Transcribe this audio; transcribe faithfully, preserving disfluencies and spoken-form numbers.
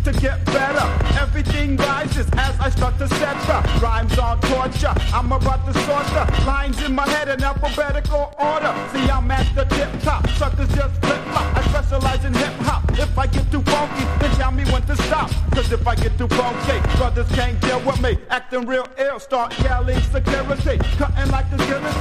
to get better. Everything rises as I start to set the rhymes on torture. I'm about to sort the lines in my head in alphabetical order. See, I'm at the tip top. Suckers just flip flop. I specialize in hip hop. If I get too funky, then tell me when to stop. Cause if I get too funky, brothers can't deal with me. Acting real ill, start yelling security. Cutting like the guillotine.